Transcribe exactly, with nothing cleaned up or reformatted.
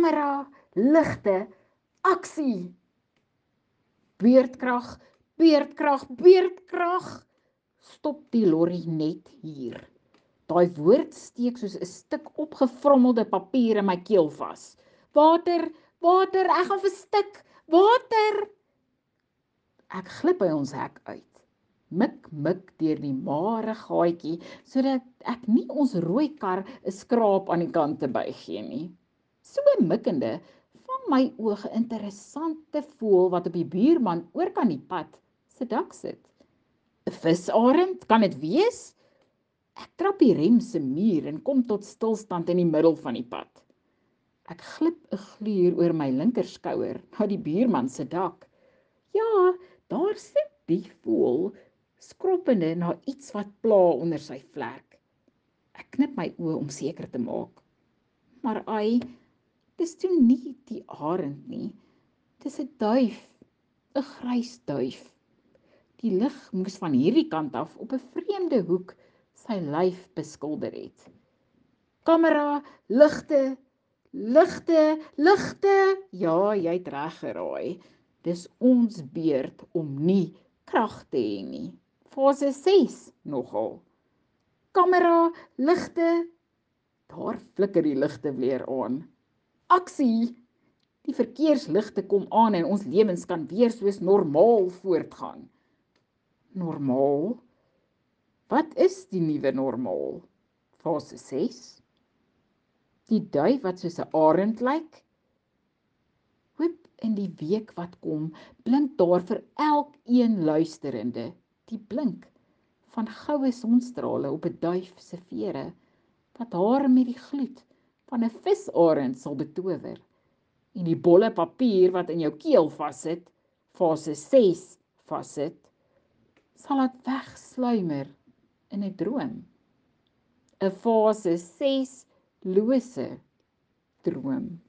Kamera, ligte, aksie. Beerdkrag, beerdkrag, beerdkrag. Stop die lorry net hier. Daai woord steek soos 'n stuk opgevrommelde papier in my keel vas. Water, water, ek gaan verstik. Water. Ek glip by ons hek uit. Mik, mik deur die mare gaatjie, sodat ek nie ons rooi kar 'n skraap aan die kante bygee nie. So mikkende, vang my oë 'n interessante voël wat op die buurman oorkant die pad se dak sit. 'n Visarend, kan dit wees? Ek trap die rem se muur en kom tot stilstand in die middel van die pad. Ek glip 'n gluur oor my linkerskouer na die buurman se dak. Ja, daar sit die voël, skroppende na iets wat pla onder sy vlerk. Ek knip my oë om seker te maak. Maar ai, dis toe nie die arend nie. Dis 'n duif, 'n grys duif. Die lig moes van hierdie kant af op 'n vreemde hoek sy lyf beskilder het. Kamera, ligte, ligte, ligte. Ja, jy het reg geraai. Dis ons beurt om nie krag te hê nie. Fase ses nogal. Kamera, ligte. Daar flikker die ligte weer aan. Aksie. Die verkeersligte kom aan en ons lewens kan weer soos normaal voortgaan. Normaal? Wat is die nuwe normaal? Fase ses. Die duif wat soos 'n arend lyk. Hoop in die week wat kom, blink daar vir elkeen luisterende die blink van goue sonstrale op 'n duif se vere, wat haar met die gloed van 'n visarend sal betower. En die bolle papier wat in jou keel vassit, fase ses vassit, sal dit wegsluimer in 'n droom. 'n Fase ses lose droom.